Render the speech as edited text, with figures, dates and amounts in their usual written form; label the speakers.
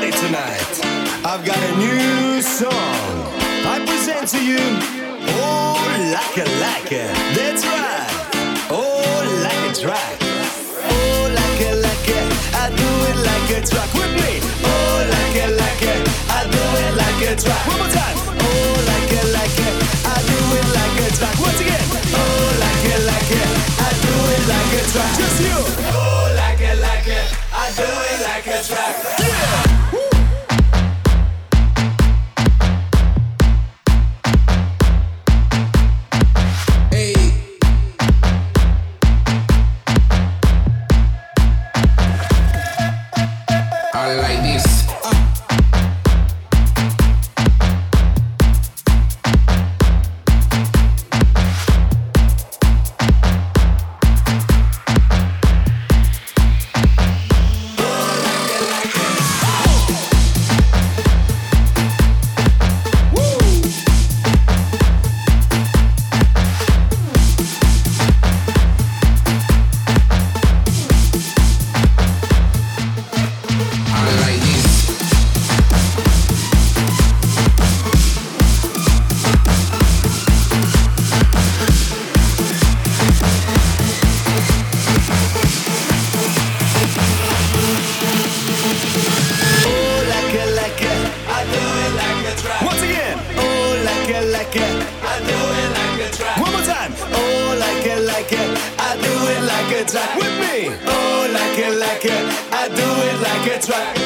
Speaker 1: play tonight. I've got a new song. I present to you. Oh, like it. That's right. Oh, like a track. Oh, like it. I do it like a track with me. Oh, like it. I do it like a track. One more time. Oh, like it. I do it like a track. Once again. Oh, like it. I do it like a track. Just you. Oh, like it. I do it like a track. Yeah. I do it like a track with me. Oh, like it. I do it like a track.